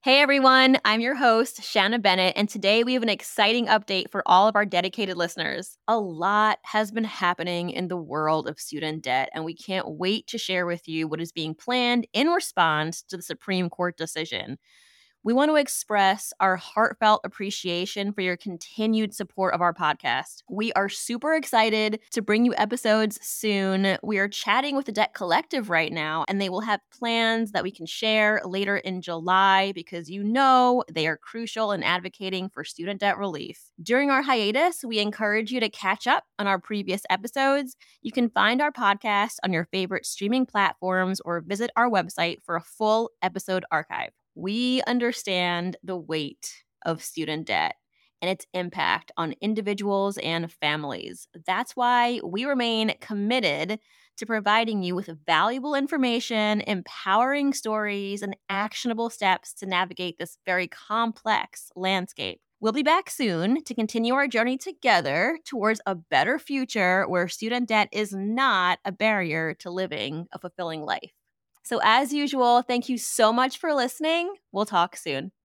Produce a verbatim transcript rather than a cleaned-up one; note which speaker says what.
Speaker 1: Hey everyone, I'm your host, Shanna Bennett, and today we have an exciting update for all of our dedicated listeners. A lot has been happening in the world of student debt, and we can't wait to share with you what is being planned in response to the Supreme Court decision. We want to express our heartfelt appreciation for your continued support of our podcast. We are super excited to bring you episodes soon. We are chatting with the Debt Collective right now, and they will have plans that we can share later in July because you know they are crucial in advocating for student debt relief. During our hiatus, we encourage you to catch up on our previous episodes. You can find our podcast on your favorite streaming platforms or visit our website for a full episode archive. We understand the weight of student debt and its impact on individuals and families. That's why we remain committed to providing you with valuable information, empowering stories, and actionable steps to navigate this very complex landscape. We'll be back soon to continue our journey together towards a better future where student debt is not a barrier to living a fulfilling life. So as usual, thank you so much for listening. We'll talk soon.